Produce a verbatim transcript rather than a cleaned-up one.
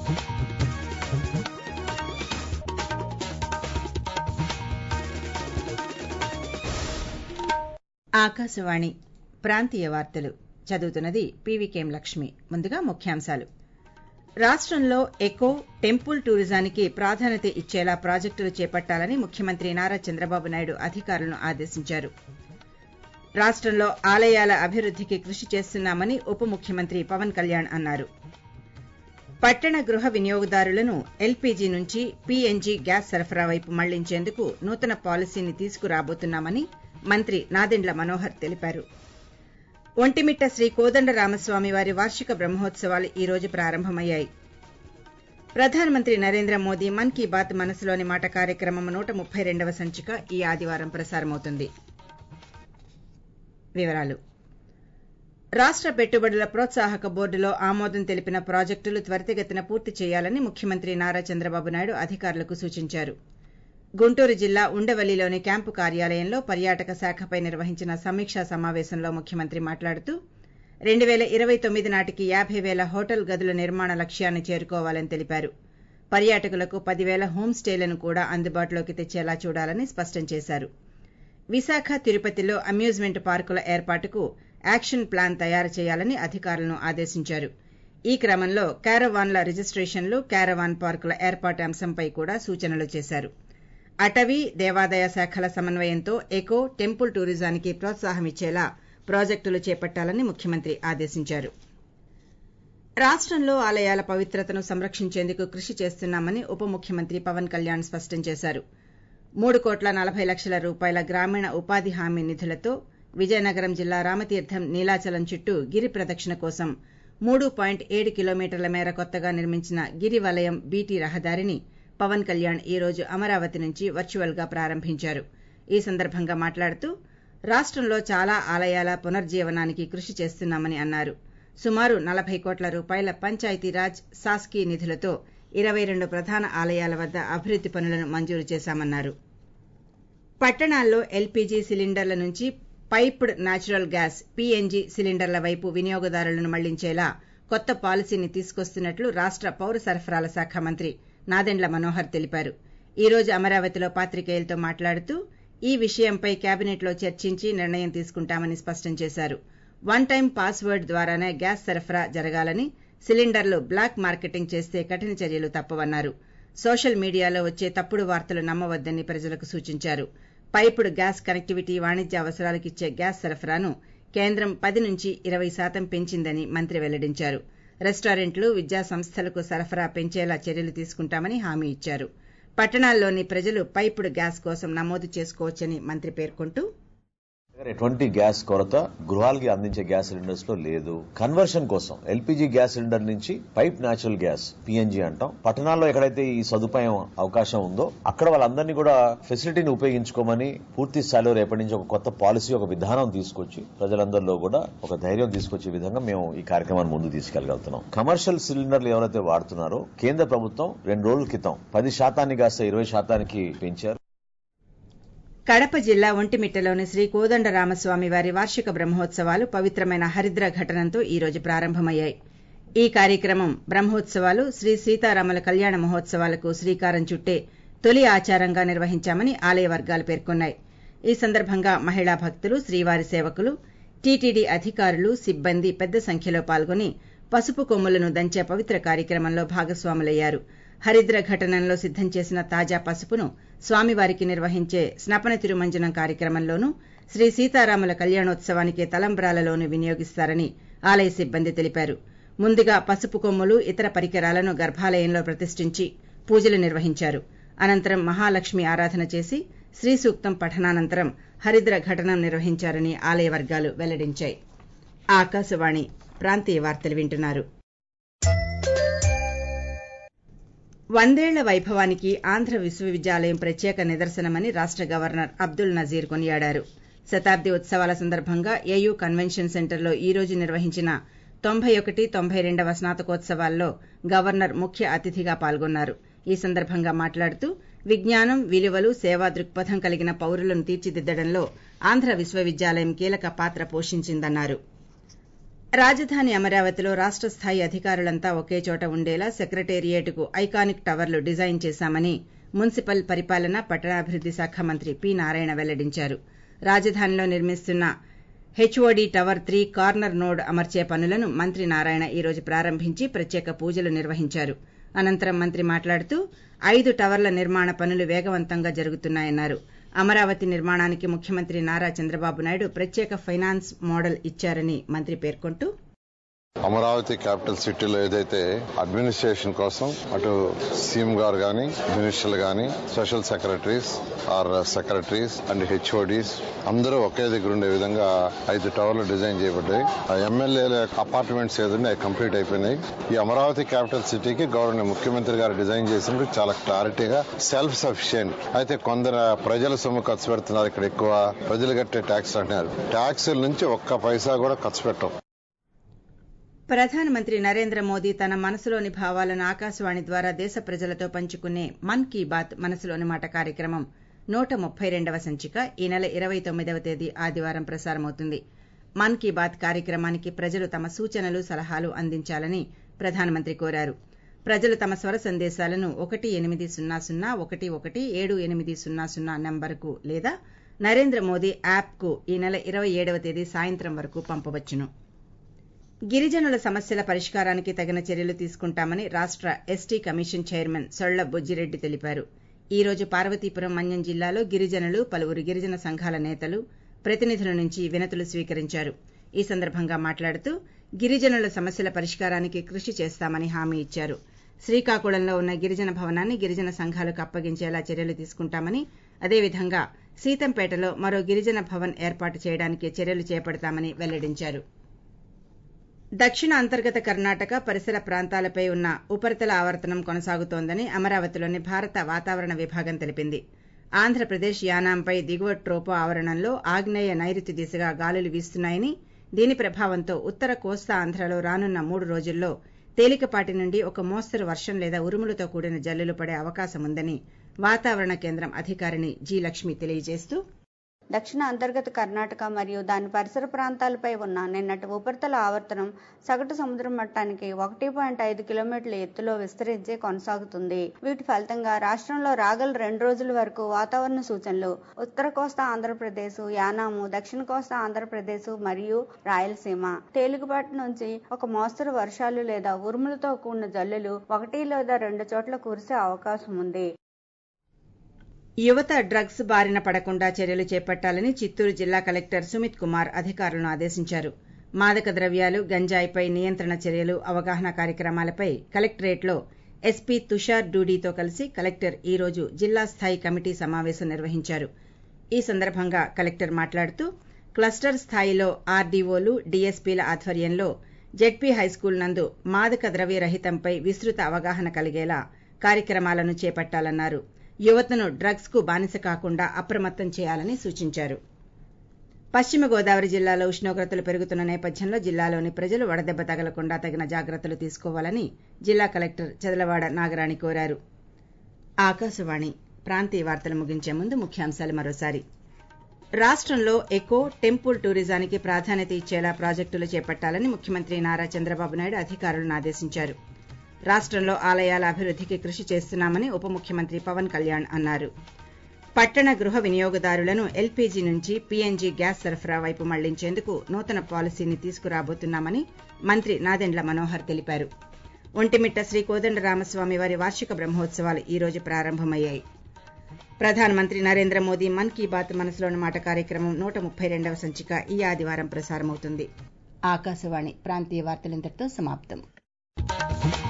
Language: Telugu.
ఆకాశవాణి ప్రాంతీయ వార్తలు చదువుతున్నది పీవీకేఎం లక్ష్మి. ముందుగా ముఖ్యాంశాలు. రాష్టంలో ఎకో, టెంపుల్ టూరిజానికి ప్రాధాన్యత ఇచ్చేలా ప్రాజెక్టులు చేపట్టాలని ముఖ్యమంత్రి నారా చంద్రబాబు నాయుడు అధికారులను ఆదేశించారు. రాష్టంలో ఆలయాల అభివృద్దికి కృషి చేస్తున్నామని ఉప ముఖ్యమంత్రి పవన్ కళ్యాణ్ అన్నారు. పట్టణ గృహ వినియోగదారులను ఎల్పీజీ నుంచి పీఎన్జీ గ్యాస్ సరఫరా వైపు మళ్లించేందుకు నూతన పాలసీని తీసుకురాబోతున్నామని మంత్రి నాదెండ్ల మనోహర్ తెలిపారు. ఒంటిమిట్ట శ్రీ కోదండరామస్వామి వారి వార్షిక బ్రహ్మోత్సవాలు ఈ రోజు ప్రారంభమయ్యాయి. ప్రధానమంత్రి నరేంద్ర మోదీ మన్ కీ బాత్ మనసులోని మాట కార్యక్రమం నూట ముప్పై రెండవ సంచిక ఈ ఆదివారం ప్రసారమవుతుంది. వివరాలు. రాష్ట పెట్టుబడుల ప్రోత్సాహక బోర్డులో ఆమోదం తెలిపిన ప్రాజెక్టులు త్వరితగతిన పూర్తి చేయాలని ముఖ్యమంత్రి నారా చంద్రబాబు నాయుడు అధికారులకు సూచించారు. గుంటూరు జిల్లా ఉండవల్లిలోని క్యాంపు కార్యాలయంలో పర్యాటక శాఖపై నిర్వహించిన సమీక్షా సమావేశంలో ముఖ్యమంత్రి మాట్లాడుతూ రెండు పేల ఇరవై తొమ్మిది నాటికి యాభై పేల హోటల్ గదుల నిర్మాణ లక్ష్యాన్ని చేరుకోవాలని తెలిపారు. పర్యాటకులకు పదివేల హోం స్టేలను కూడా అందుబాటులోకి తెచ్చేలా చూడాలని స్పష్టం చేశారు. విశాఖ, తిరుపతిలో అమ్యూజ్మెంట్ పార్కుల ఏర్పాటుకు యాక్షన్ ప్లాన్ తయారు చేయాలని అధికారులను ఆదేశించారు. ఈ క్రమంలో క్యారవాన్ల రిజిస్టేషన్లు, క్యారవాన్ పార్కుల ఏర్పాటు అంశంపై కూడా సూచనలు చేశారు. అటవీ, దేవాదాయ శాఖల సమన్వయంతో ఎకో, టెంపుల్ టూరిజానికి ప్రోత్సాహమిచ్చేలా ప్రాజెక్టులు చేపట్టాలని ముఖ్యమంత్రి ఆదేశించారు. రాష్టంలో ఆలయాల పవిత్రతను సంరక్షించేందుకు కృషి చేస్తున్నామని ఉప ముఖ్యమంత్రి పవన్ కళ్యాణ్ స్పష్టం చేశారు. మూడు కోట్ల నలభై లక్షల రూపాయల గ్రామీణ ఉపాధి హామీ నిధులతో విజయనగరం జిల్లా రామతీర్థం నీలాచలం చుట్టూ గిరి ప్రదక్షిణ కోసం మూడు పాయింట్ ఏడు కిలోమీటర్ల మేర కొత్తగా నిర్మించిన గిరి వలయం బీటీ రహదారిని పవన్ కళ్యాణ్ ఈ రోజు అమరావతి నుంచి వర్చువల్ గా ప్రారంభించారు. ఈ సందర్భంగా మాట్లాడుతూ రాష్టంలో చాలా ఆలయాల పునర్జీవనానికి కృషి చేస్తున్నామని అన్నారు. సుమారు నలభై కోట్ల రూపాయల పంచాయతీరాజ్, శాసకీ నిధులతో ఇరవై రెండు ప్రధాన ఆలయాల వద్ద అభివృద్ది పనులను మంజూరు చేశామన్నారు. పట్టణాల్లో ఎల్పీజీ సిలిండర్ల నుంచి పైప్డ్ న్యాచురల్ గ్యాస్, పీఎన్జీ సిలిండర్ల వైపు వినియోగదారులను మళ్లించేలా కొత్త పాలసీని తీసుకొస్తున్నట్లు రాష్ట పౌర సరఫరాల శాఖ మంత్రి నాదెండ్ల మనోహర్ తెలిపారు. ఈ రోజు అమరావతిలో పాత్రికేయులతో మాట్లాడుతూ ఈ విషయంపై కేబినెట్లో చర్చించి నిర్ణయం తీసుకుంటామని స్పష్టం చేశారు. వన్ టైం పాస్వర్డ్ ద్వారానే గ్యాస్ సరఫరా జరగాలని, సిలిండర్లు బ్లాక్ మార్కెటింగ్ చేస్తే కఠిన చర్యలు తప్పవన్నారు. సోషల్ మీడియాలో వచ్చే తప్పుడు వార్తలు నమ్మవద్దని ప్రజలకు సూచించారు. పైపుడు గ్యాస్ కనెక్టివిటీ వాణిజ్య అవసరాలకు ఇచ్చే గ్యాస్ సరఫరాను కేంద్రం పది నుంచి ఇరవై శాతం పెంచిందని మంత్రి వెల్లడించారు. రెస్టారెంట్లు, విద్యా సంస్థలకు సరఫరా పెంచేలా చర్యలు తీసుకుంటామని హామీ ఇచ్చారు. పట్టణాల్లోని ప్రజలు పైపుడు గ్యాస్ కోసం నమోదు చేసుకోవచ్చని మంత్రి పేర్కొంటూ ఎటువంటి గ్యాస్ కొరత గృహాలకి అందించే గ్యాస్ సిలిండర్స్ లో లేదు. కన్వర్షన్ కోసం ఎల్పీజీ గ్యాస్ సిలిండర్ నుంచి పైప్ న్యాచురల్ గ్యాస్, పీఎన్జీ అంటాం. పట్టణాల్లో ఎక్కడైతే ఈ సదుపాయం అవకాశం ఉందో అక్కడ వాళ్ళందరినీ కూడా ఫెసిలిటీని ఉపయోగించుకోమని పూర్తి స్థాయిలో రేపటి నుంచి ఒక కొత్త పాలసీ, ఒక విధానం తీసుకొచ్చి ప్రజలందరిలో కూడా ఒక ధైర్యం తీసుకొచ్చే విధంగా మేము ఈ కార్యక్రమాన్ని ముందు తీసుకెళ్లగలుగుతున్నాం. కమర్షియల్ సిలిండర్లు ఎవరైతే వాడుతున్నారో కేంద్ర ప్రభుత్వం రెండు రోజుల క్రితం పది శాతాన్ని కాస్త ఇరవై శాతానికి పెంచారు. కడప జిల్లా ఒంటిమిట్టలోని శ్రీ కోదండరామస్వామి వారి వార్షిక బ్రహ్మోత్సవాలు పవిత్రమైన హరిద్ర ఘటనంతో ఈ రోజు ప్రారంభమయ్యాయి. ఈ కార్యక్రమం బ్రహ్మోత్సవాలు, శ్రీ సీతారాముల కళ్యాణ మహోత్సవాలకు శ్రీకారం చుట్టే తొలి ఆచారంగా నిర్వహించామని ఆలయ వర్గాలు పేర్కొన్నాయి. ఈ సందర్భంగా మహిళా భక్తులు, శ్రీవారి సేవకులు, టీటీడీ అధికారులు, సిబ్బంది పెద్ద సంఖ్యలో పాల్గొని పసుపు కొమ్ములను దంచే పవిత్ర కార్యక్రమంలో భాగస్వాములయ్యారు. హరిద్ర ఘటనంలో సిద్దం చేసిన తాజా పసుపును స్వామివారికి నిర్వహించే స్నపన తిరుమంజనం కార్యక్రమంలోనూ, శ్రీ సీతారాముల కళ్యాణోత్సవానికి తలంబ్రాలలోనూ వినియోగిస్తారని ఆలయ సిబ్బంది తెలిపారు. ముందుగా పసుపు కొమ్ములు, ఇతర పరికరాలను గర్భాలయంలో ప్రతిష్ఠించి పూజలు నిర్వహించారు. అనంతరం మహాలక్ష్మి ఆరాధన చేసి శ్రీ సూక్తం పఠనానంతరం హరిద్ర ఘటనం నిర్వహించారని ఆలయ వర్గాలు వెల్లడించాయి. ఆకాశవాణి ప్రాంతీయ వార్తలు వింటున్నారు. వందేళ్ల వైభవానికి ఆంధ్ర విశ్వవిద్యాలయం ప్రత్యేక నిదర్శనమని రాష్ట గవర్నర్ అబ్దుల్ నజీర్ కొనియాడారు. శతాబ్ది ఉత్సవాల సందర్భంగా ఏయూ కన్వెన్షన్ సెంటర్లో ఈ రోజు నిర్వహించిన తొంభై ఒకటి తొంభై రెండవ స్నాతకోత్సవాల్లో గవర్నర్ ముఖ్య అతిథిగా పాల్గొన్నారు. ఈ సందర్భంగా మాట్లాడుతూ విజ్ఞానం, విలువలు, సేవా దృక్పథం కలిగిన పౌరులను తీర్చిదిద్దడంలో ఆంధ్ర విశ్వవిద్యాలయం కీలక పాత్ర పోషించిందన్నారు. రాజధాని అమరావతిలో రాష్ట స్థాయి అధికారులంతా ఒకే చోట ఉండేలా సెక్రటేరియేట్కు ఐకానిక్ టవర్లు డిజైన్ చేశామని మున్సిపల్ పరిపాలన పట్టణాభివృద్ది శాఖ మంత్రి పి నారాయణ వెల్లడించారు. రాజధానిలో నిర్మిస్తున్న HOD tower three corner node అమర్చే పనులను మంత్రి నారాయణ ఈ రోజు ప్రారంభించి ప్రత్యేక పూజలు నిర్వహించారు. అనంతరం మంత్రి మాట్లాడుతూ ఐదు టవర్ల నిర్మాణ పనులు వేగవంతంగా జరుగుతున్నాయన్నారు. అమరావతి నిర్మాణానికి ముఖ్యమంత్రి నారా చంద్రబాబు నాయుడు ప్రత్యేక ఫైనాన్స్ మోడల్ ఇచ్చారని మంత్రి పేర్కొంటూ అమరావతి క్యాపిటల్ సిటీలో ఏదైతే అడ్మినిస్ట్రేషన్ కోసం అటు సీఎం గారు గాని మినిస్టర్లు గాని special secretaries or secretaries and HODs అందరూ ఒకే దగ్గర ఉండే విధంగా ఐదు టవర్లు డిజైన్ చేయబడ్డాయి. ఎమ్మెల్యేల అపార్ట్మెంట్స్ ఏదైనా కంప్లీట్ అయిపోయినాయి. ఈ అమరావతి క్యాపిటల్ సిటీకి గవర్నర్ ముఖ్యమంత్రి గారు డిజైన్ చేసినప్పుడు చాలా క్లారిటీగా సెల్ఫ్ సఫిషియెంట్. అయితే కొందరు ప్రజల సొమ్ము ఖర్చు పెడుతున్నారు. ఇక్కడ ఎక్కువ ప్రజలు కట్టే ట్యాక్స్ అంటున్నారు. ట్యాక్సుల నుంచి ఒక్క పైసా కూడా ఖర్చు పెట్టం. ప్రధానమంత్రి నరేంద్ర మోదీ తన మనసులోని భావాలను ఆకాశవాణి ద్వారా దేశ ప్రజలతో పంచుకునే మన్ కీ బాత్ మనసులోని మాట కార్యక్రమం నూట ముప్పై రెండవ సంచిక ఈ నెల ఇరవై తొమ్మిదవ తేదీ ఆదివారం ప్రసారమవుతుంది. మన్ కీ బాత్ కార్యక్రమానికి ప్రజలు తమ సూచనలు సలహాలు అందించాలని ప్రధానమంత్రి కోరారు. ప్రజలు తమ స్వర సందేశాలను ఒకటి ఎనిమిది సున్నా సున్నా ఒకటి ఒకటి ఏడు ఎనిమిది సున్నా సున్నా నంబరుకు లేదా నరేంద్ర మోదీ యాప్కు ఈ నెల ఇరవై ఏడవ తేదీ సాయంత్రం వరకు పంపవచ్చును. గిరిజనుల సమస్యల పరిష్కారానికి తగిన చర్యలు తీసుకుంటామని రాష్ట ST commission chairman Solla Bujjireddy తెలిపారు. ఈ రోజు పార్వతీపురం మన్యం జిల్లాలో గిరిజనులు పలువురు గిరిజన సంఘాల నేతలు ప్రతినిధుల నుంచి వినతులు స్వీకరించారు. ఈ సందర్భంగా మాట్లాడుతూ గిరిజనుల సమస్యల పరిష్కారానికి కృషి చేస్తామని హామీ ఇచ్చారు. శ్రీకాకుళంలో ఉన్న గిరిజన భవనాన్ని గిరిజన సంఘాలకు అప్పగించేలా చర్యలు తీసుకుంటామని, అదేవిధంగా సీతంపేటలో మరో గిరిజన భవన్ ఏర్పాటు చేయడానికి చర్యలు చేపడతామని వెల్లడించారు. దక్షిణ అంతర్గత కర్ణాటక పరిసర ప్రాంతాలపై ఉన్న ఉపరితల ఆవర్తనం కొనసాగుతోందని అమరావతిలోని భారత వాతావరణ విభాగం తెలిపింది. ఆంధ్రప్రదేశ్ యానాంపై దిగువ ట్రోపో ఆవరణంలో ఆగ్నేయ నైరుతి దిశగా గాలులు వీస్తున్నాయని, దీని ప్రభావంతో ఉత్తర కోస్తా ఆంధ్రలో రానున్న మూడు రోజుల్లో తేలికపాటి నుండి ఒక మోస్తరు వర్షం లేదా ఉరుములతో కూడిన జల్లులు పడే అవకాశం ఉందని వాతావరణ కేంద్రం అధికారిణి జి లక్ష్మి తెలియజేస్తూ దక్షిణ అంతర్గత కర్ణాటక మరియు దాని పరిసర ప్రాంతాలపై ఉన్న నిన్నటి ఉపరితల ఆవర్తనం సగటు సముద్ర మట్టానికి ఒకటి పాయింట్ ఐదు కిలోమీటర్ల ఎత్తులో విస్తరించి కొనసాగుతుంది. వీటి ఫలితంగా రాష్ట్రంలో రాగల రెండు రోజుల వరకు వాతావరణ సూచనలు ఉత్తర కోస్తా ఆంధ్రప్రదేశ్, యానాము, దక్షిణ కోస్తా ఆంధ్రప్రదేశ్ మరియు రాయలసీమ తేలికపాటి నుంచి ఒక మోస్తరు వర్షాలు లేదా ఉరుములతో కూడిన జల్లులు ఒకటి లేదా రెండు చోట్ల కురిసే అవకాశం ఉంది. యువత డ్రగ్స్ బారిన పడకుండా చర్యలు చేపట్టాలని చిత్తూరు జిల్లా కలెక్టర్ సుమిత్ కుమార్ అధికారులను ఆదేశించారు. మాదక ద్రవ్యాలు, గంజాయిపై నియంత్రణ చర్యలు, అవగాహన కార్యక్రమాలపై కలెక్టరేట్లో ఎస్పీ తుషార్ డూడీతో కలిసి కలెక్టర్ ఈ రోజు జిల్లా స్థాయి కమిటీ సమావేశం నిర్వహించారు. ఈ సందర్భంగా కలెక్టర్ మాట్లాడుతూ క్లస్టర్ స్థాయిలో ఆర్డీఓలు, డీఎస్పీల ఆధ్వర్యంలో జెడ్పీ హైస్కూల్ నందు మాదక ద్రవ్య రహితంపై విస్తృత అవగాహన కలిగేలా కార్యక్రమాలను చేపట్టాలన్నారు. యువతను డ్రగ్స్ కు బానిస కాకుండా అప్రమత్తం చేయాలని సూచించారు. పశ్చిమ గోదావరి జిల్లాలో ఉష్ణోగ్రతలు పెరుగుతున్న నేపథ్యంలో జిల్లాలోని ప్రజలు వడదెబ్బ తగలకుండా తగిన జాగ్రత్తలు తీసుకోవాలని జిల్లా కలెక్టర్ చదలవాడ నాగరాణి కోరారు. ఆకాశవాణి ప్రాంతీయ వార్తలు ముగించే ముందు ముఖ్యాంశాలు మరోసారి. రాష్ట్రంలో ఎకో, టెంపుల్ టూరిజానికి ప్రాధాన్యత ఇచ్చేలా ప్రాజెక్టులు చేపట్టాలని ముఖ్యమంత్రి నారా చంద్రబాబు నాయుడు అధికారులను ఆదేశించారు. రాష్ట్రంలో ఆలయాల అభివృద్ధికి కృషి చేస్తున్నామని ఉప ముఖ్యమంత్రి పవన్ కళ్యాణ్ అన్నారు. పట్టణ గృహ వినియోగదారులను ఎల్పీజీ నుంచి పీఎన్జీ గ్యాస్ సరఫరా వైపు మళ్లించేందుకు నూతన పాలసీని తీసుకురాబోతున్నామని మంత్రి నాదెండ్ల మనోహర్ తెలిపారు. ఒంటిమిట్ట శ్రీ కోదండరామస్వామి వారి వార్షిక బ్రహ్మోత్సవాలు ఈ రోజు ప్రారంభమయ్యాయి. ప్రధానమంత్రి నరేంద్ర మోదీ మన్ కీ బాత్ మనసులోని మాట కార్యక్రమం నూట ముప్పై రెండవ సంచిక ఈ ఆదివారం ప్రసారమవుతుంది. ఆకాశవాణి ప్రాంతీయ వార్తలింతటితో సమాప్తం.